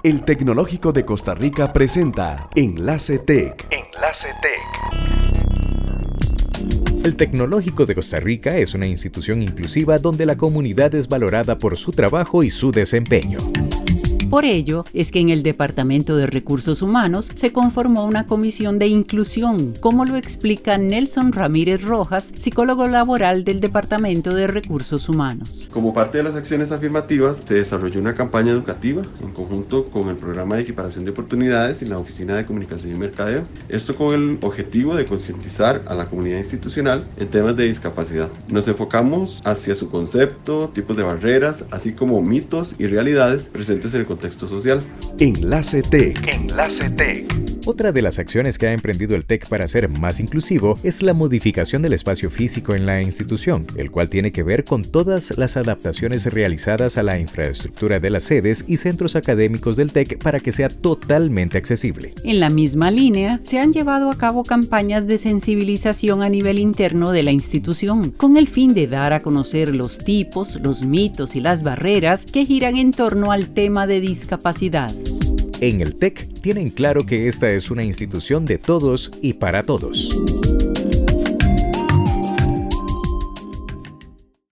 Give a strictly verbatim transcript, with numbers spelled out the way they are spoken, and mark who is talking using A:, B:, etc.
A: El Tecnológico de Costa Rica presenta Enlace Tech. Enlace Tech.
B: El Tecnológico de Costa Rica es una institución inclusiva donde la comunidad es valorada por su trabajo y su desempeño.
C: Por ello, es que en el Departamento de Recursos Humanos se conformó una comisión de inclusión, como lo explica Nelson Ramírez Rojas, psicólogo laboral del Departamento de Recursos Humanos.
D: Como parte de las acciones afirmativas, se desarrolló una campaña educativa en conjunto con el Programa de Equiparación de Oportunidades y la Oficina de Comunicación y Mercadeo. Esto con el objetivo de concientizar a la comunidad institucional en temas de discapacidad. Nos enfocamos hacia su concepto, tipos de barreras, así como mitos y realidades presentes en el contexto texto social.
A: Enlace Tech. Enlace Tech.
B: Otra de las acciones que ha emprendido el T E C para ser más inclusivo es la modificación del espacio físico en la institución, el cual tiene que ver con todas las adaptaciones realizadas a la infraestructura de las sedes y centros académicos del T E C para que sea totalmente accesible.
C: En la misma línea, se han llevado a cabo campañas de sensibilización a nivel interno de la institución, con el fin de dar a conocer los tipos, los mitos y las barreras que giran en torno al tema de discapacidad.
B: En el T E C tienen claro que esta es una institución de todos y para todos.